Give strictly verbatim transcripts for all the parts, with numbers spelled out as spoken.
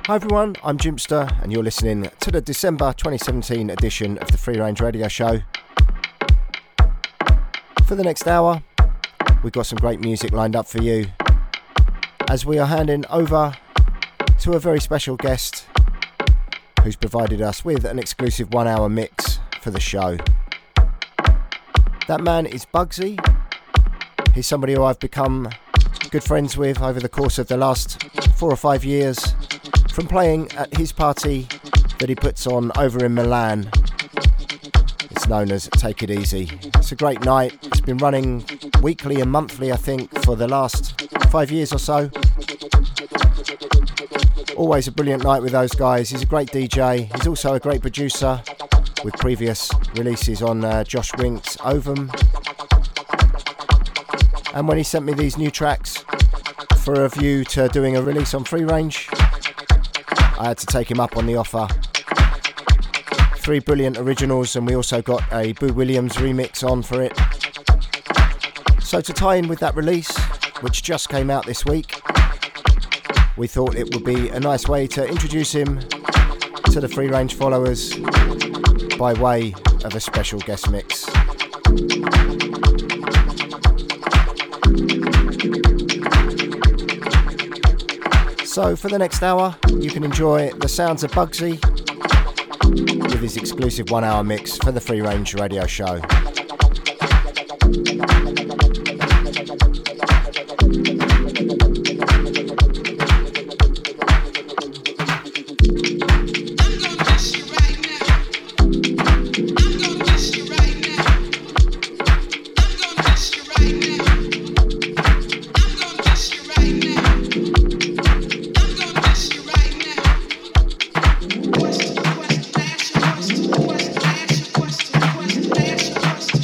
Hi everyone, I'm Jimpster and you're listening to the December twenty seventeen edition of the Free Range Radio Show. For the next hour, we've got some great music lined up for you as we are handing over to a very special guest who's provided us with an exclusive one hour mix for the show. That man is Bugsy. He's somebody who I've become good friends with over the course of the last four or five years from playing at his party that he puts on over in Milan. It's known as Take It Easy. It's a great night. It's been running weekly and monthly, I think, for the last five years or so. Always a brilliant night with those guys. He's a great D J. He's also a great producer with previous releases on uh, Josh Wink's Ovum. And when he sent me these new tracks for a view to doing a release on Free Range, I had to take him up on the offer. Three brilliant originals, and we also got a Boo Williams remix on for it. So to tie in with that release, which just came out this week, we thought it would be a nice way to introduce him to the Free Range followers by way of a special guest mix. So for the next hour, you can enjoy the sounds of Bugsy with his exclusive one hour mix for the Free Range Radio Show. Question, question, question, question, question, question, question, question, question,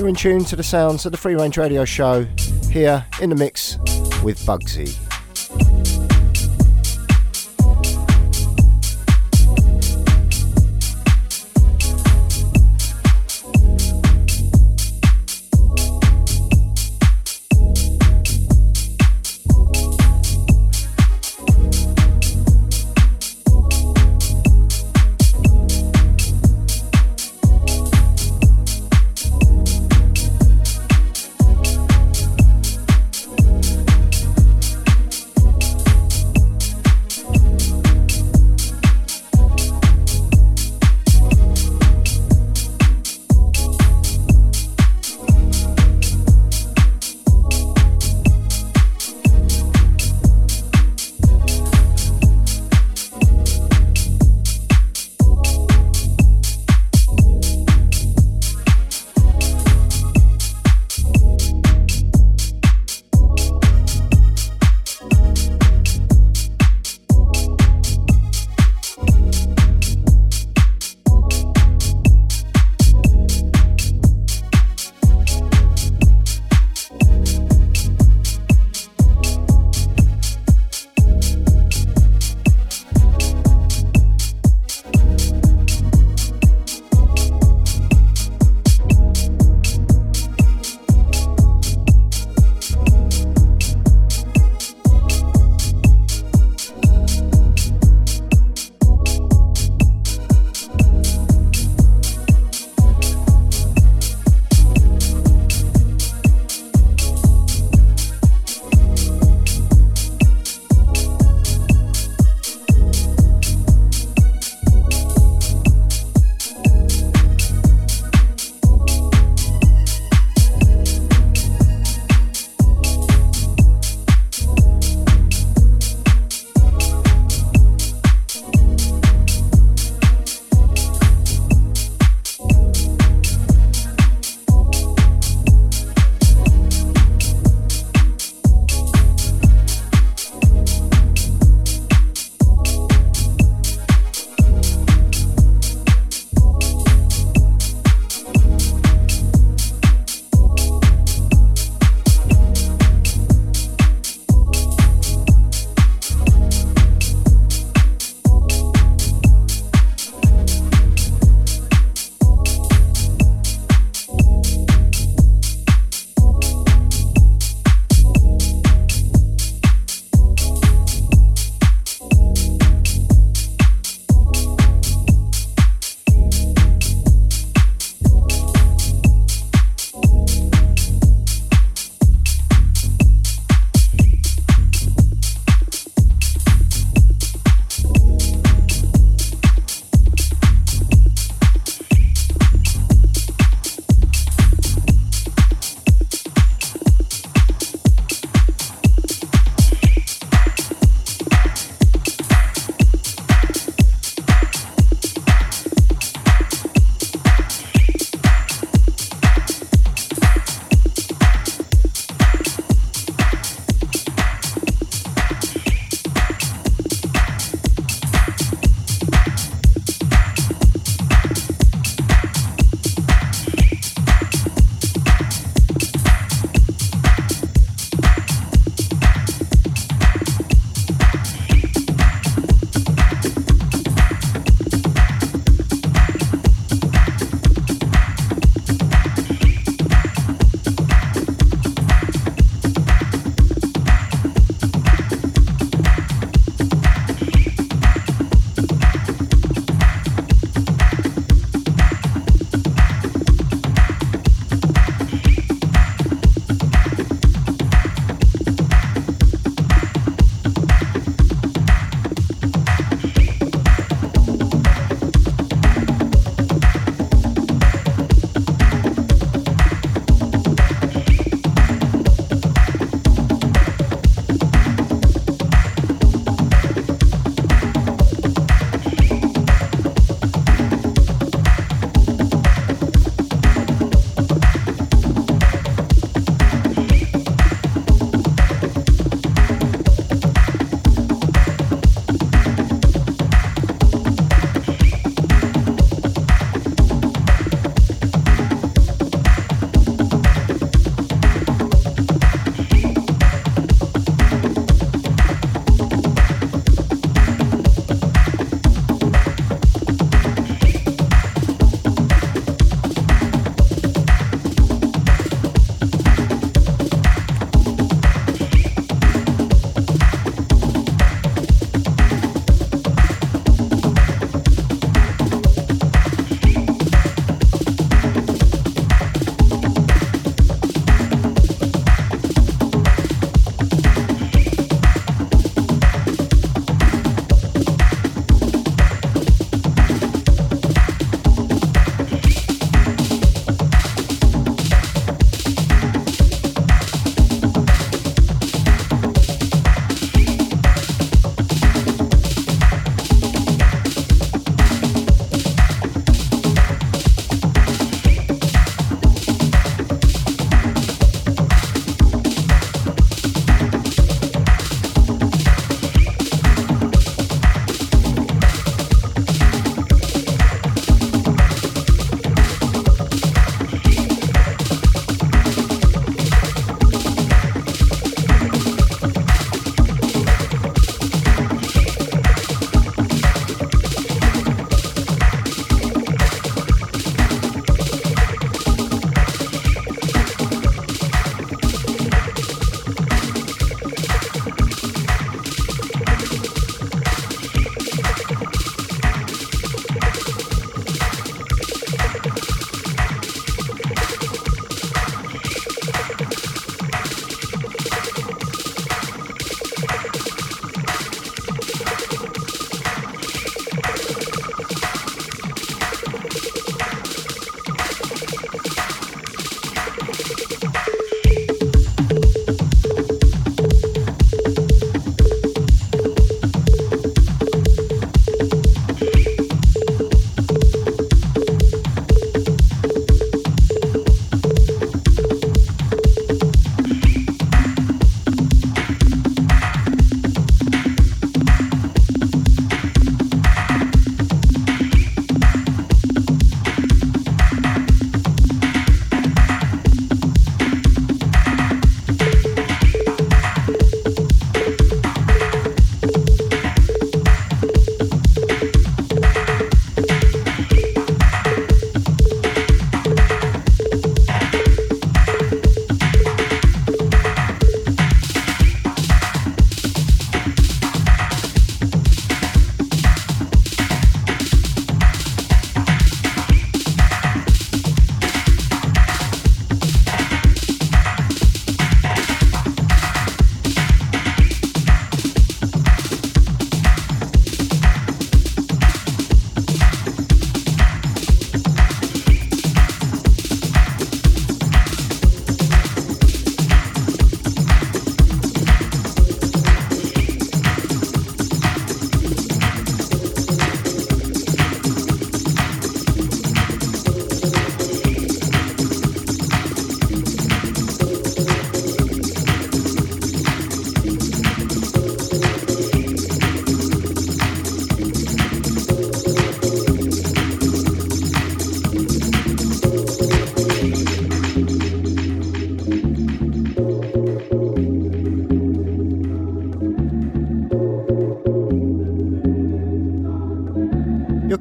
you're in tune to the sounds of the Free Range Radio Show here in the mix with Bugsy.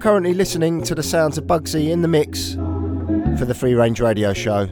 currently listening to the sounds of Bugsy in the mix for the Free Range Radio Show.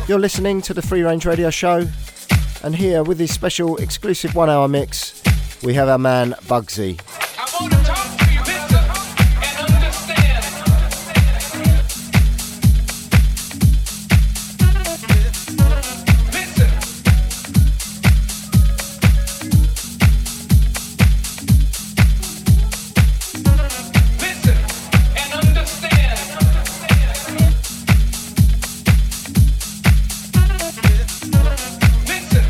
You're listening to the Free Range Radio Show, and here with his special exclusive one hour mix, we have our man Bugsy. I want to talk to you, Victor, and understand. Listen. Listen and understand. Listen.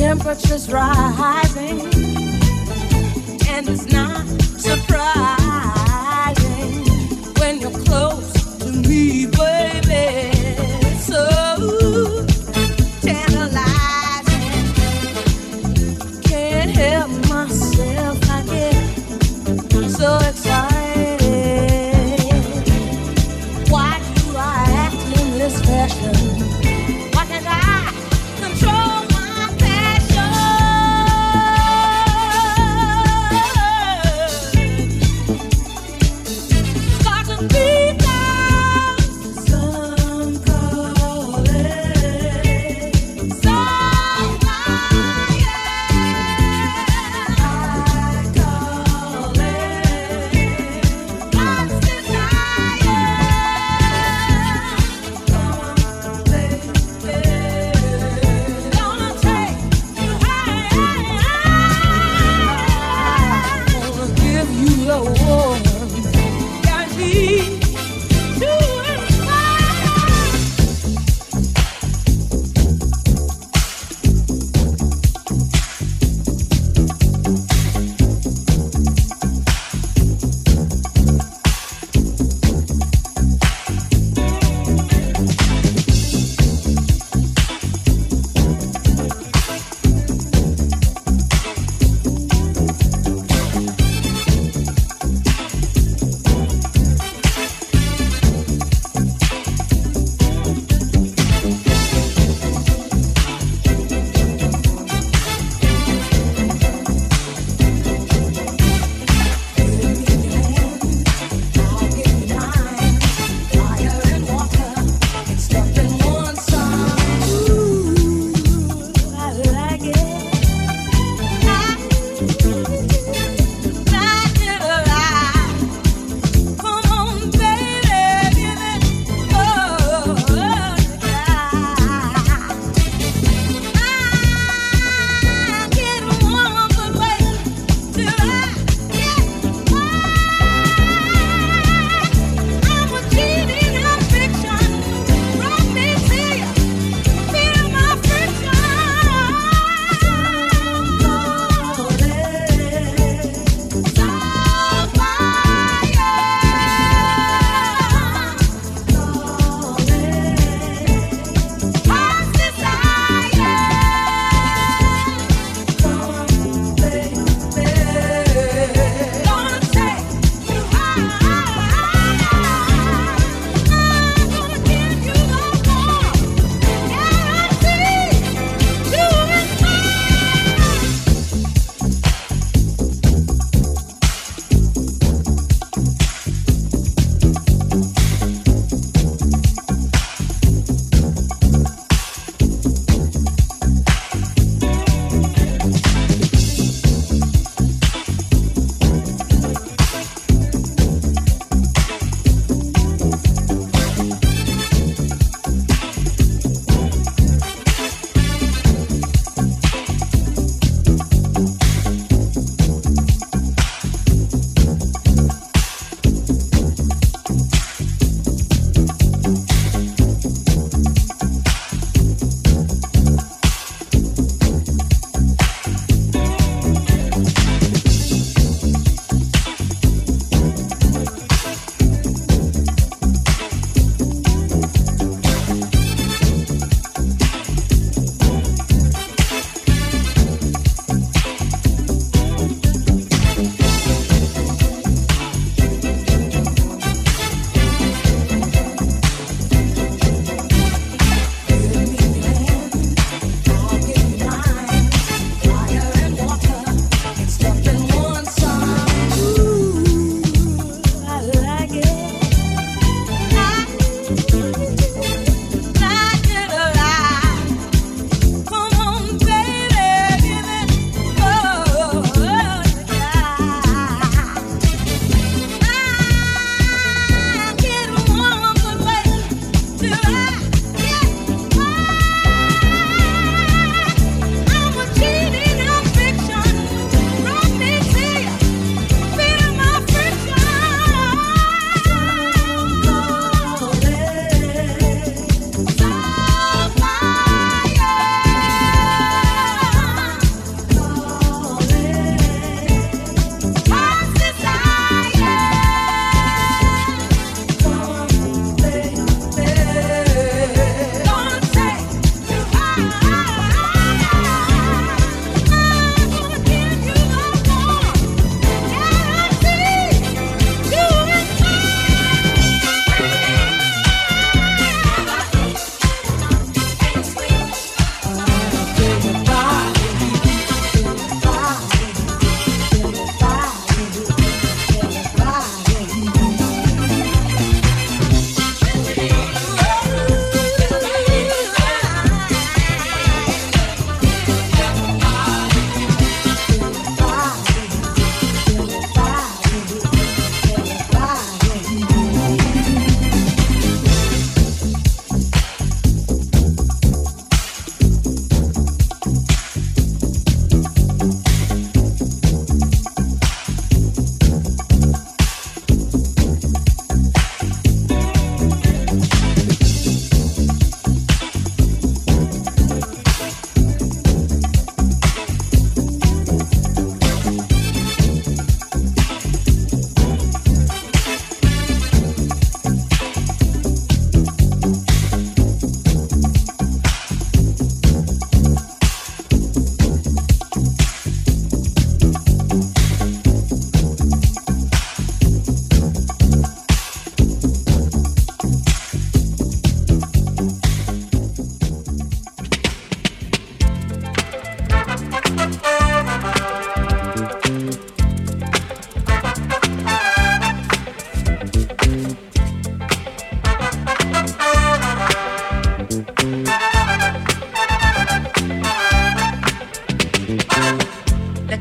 temperature's rising, and it's not surprising when you're close to me, baby. So tantalizing, can't help myself. I get so excited. Why do I act in this fashion? Why can't I control my passion?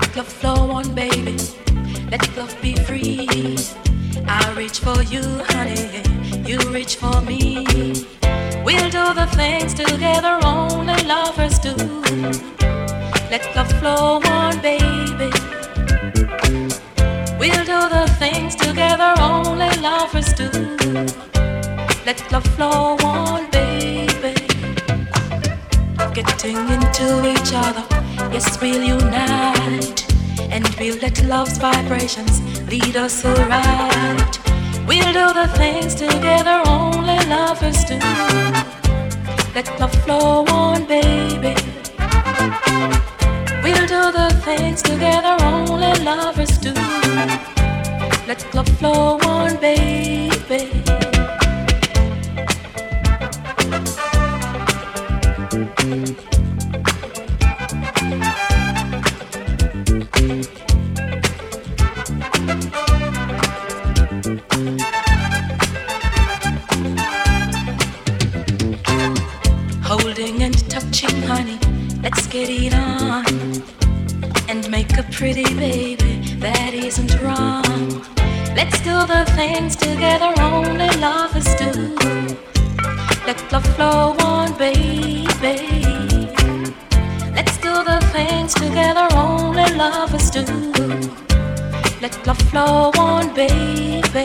Let love flow on, baby. Let love be free. I reach for you, honey. You reach for me. We'll do the things together only lovers do. Let love flow on, baby. We'll do the things together only lovers do. Let love flow on, baby. Getting into each other, yes, we'll unite. And we'll let love's vibrations lead us right. We'll do the things together only lovers do. Let love flow on, baby. We'll do the things together only lovers do. Let love flow on, baby. Holding and touching, honey, let's get it on. And make a pretty baby, that isn't wrong. Let's do the things together only lovers do. Let love flow on, baby. Let's do the things together only lovers do. Let love flow on, baby.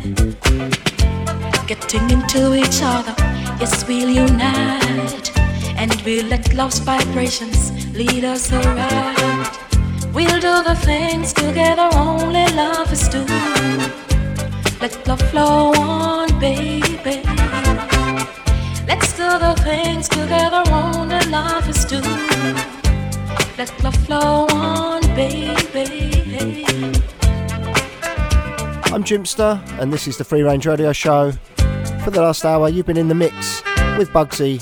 Getting into each other, yes, we'll unite. And we'll let love's vibrations lead us right. We'll do the things together only lovers do. Let love flow on, baby. Let's do the things together only lovers do. Let love flow on, baby. I'm Jimpster, and this is the Free Range Radio Show. For the last hour, you've been in the mix with Bugsy.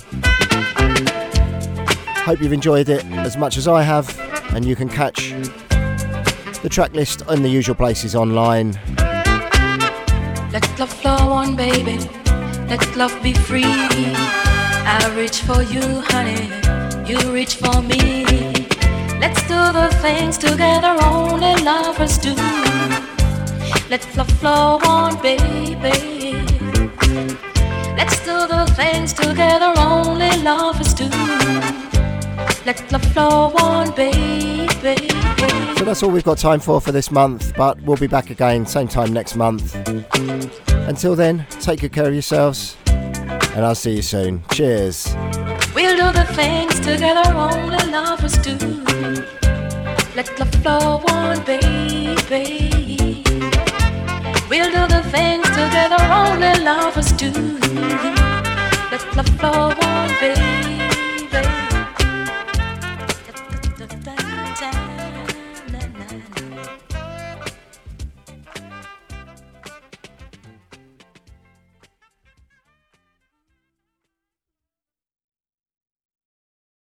Hope you've enjoyed it as much as I have, and you can catch the track list in the usual places online. Let love flow on, baby. Let love be free. I reach for you, honey. You reach for me. Let's do the things together only lovers do. Let love flow on, baby. Let's do the things together only lovers do. Let love flow on, baby. So that's all we've got time for for this month, but we'll be back again same time next month. Until then, take good care of yourselves, and I'll see you soon. Cheers. We'll do the things together only lovers do. Let love flow on, baby. We'll do the things together only lovers do. Let love flow on, baby.